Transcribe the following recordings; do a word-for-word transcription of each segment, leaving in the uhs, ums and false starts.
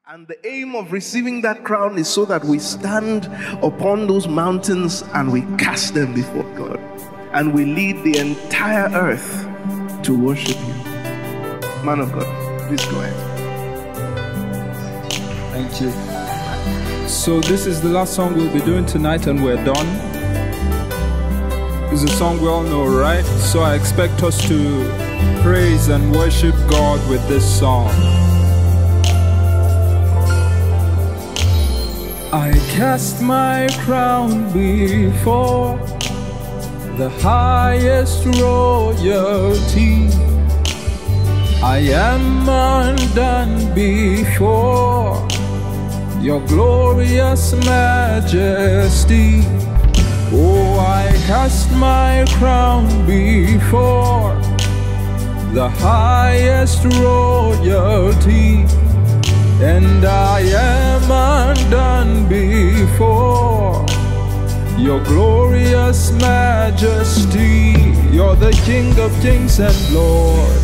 And the aim of receiving that crown is so that we stand upon those mountains and we cast them before God. And we lead the entire earth to worship you. Man of God, please go ahead. Thank you. So this is the last song we'll be doing tonight and we're done. It's a song we all know, right? So I expect us to praise and worship God with this song. I cast my crown before the highest royalty. I am undone before your glorious majesty. Oh, I cast my crown before the highest royalty. And I am undone before your glorious majesty. You're the King of kings and Lord,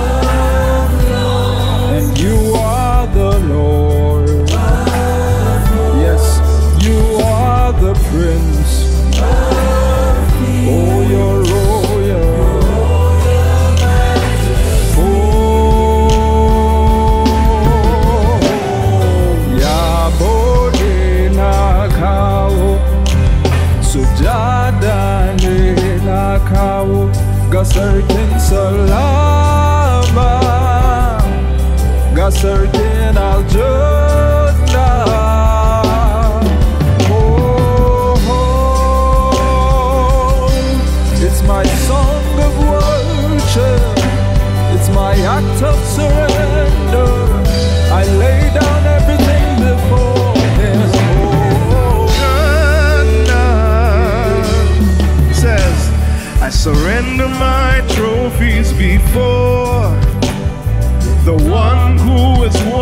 and you are the Lord. Yes, you are the Prince. Oh, you're royal. Gasarkin salama, gasarkin al-jannah. Oh, oh, it's my song of worship, it's my act of surrender. I lay down everything before Him. Oh, says, I surrender my trophies before the one who is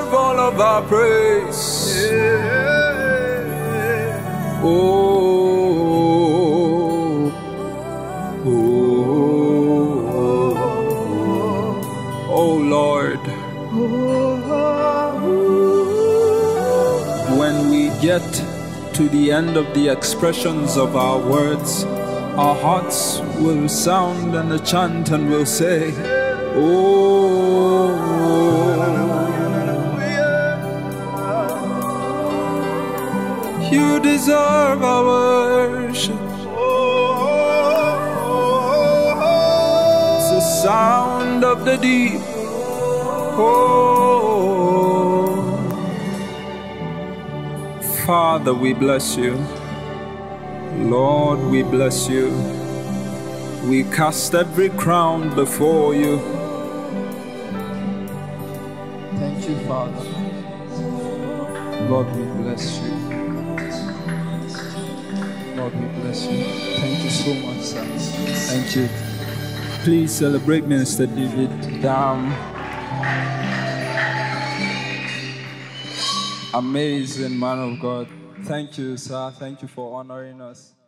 deserve all of our praise. Oh, oh, oh Lord. When we get to the end of the expressions of our words, our hearts will sound and a chant and will say, oh, you deserve our worship. It's the sound of the deep. Oh, Father, we bless you. Lord, we bless you. We cast every crown before you. Thank you, Father. Lord, we bless you. Lord, we bless you. Thank you so much, sir. Thank you. Please celebrate Minister David Dam. Amazing man of God. Thank you, sir. Thank you for honoring us.